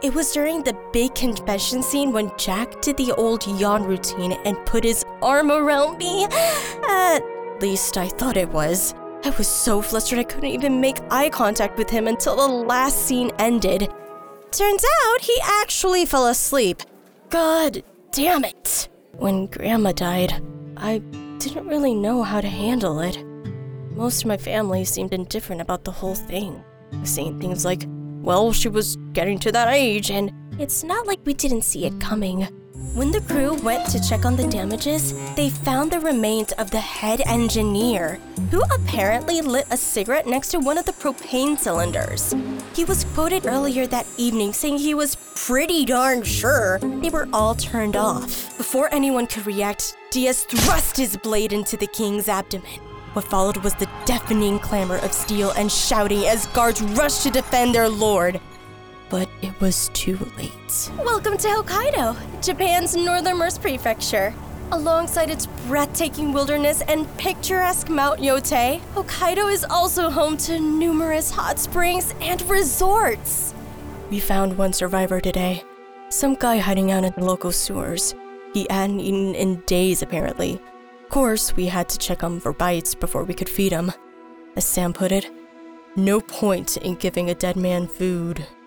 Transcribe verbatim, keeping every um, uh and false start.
It was during the big confession scene when Jack did the old yawn routine and put his arm around me. At least I thought it was. I was so flustered I couldn't even make eye contact with him until the last scene ended. Turns out he actually fell asleep. God damn it. When Grandma died, I didn't really know how to handle it. Most of my family seemed indifferent about the whole thing, saying things like, well, she was getting to that age, and it's not like we didn't see it coming. When the crew went to check on the damages, they found the remains of the head engineer, who apparently lit a cigarette next to one of the propane cylinders. He was quoted earlier that evening saying he was pretty darn sure they were all turned off. Before anyone could react, Diaz thrust his blade into the king's abdomen. What followed was the deafening clamor of steel and shouting as guards rushed to defend their lord. But it was too late. Welcome to Hokkaido, Japan's northernmost prefecture. Alongside its breathtaking wilderness and picturesque Mount Yotei, Hokkaido is also home to numerous hot springs and resorts. We found one survivor today. Some guy hiding out in the local sewers. He hadn't eaten in days, apparently. Of course, we had to check him for bites before we could feed him. As Sam put it, no point in giving a dead man food.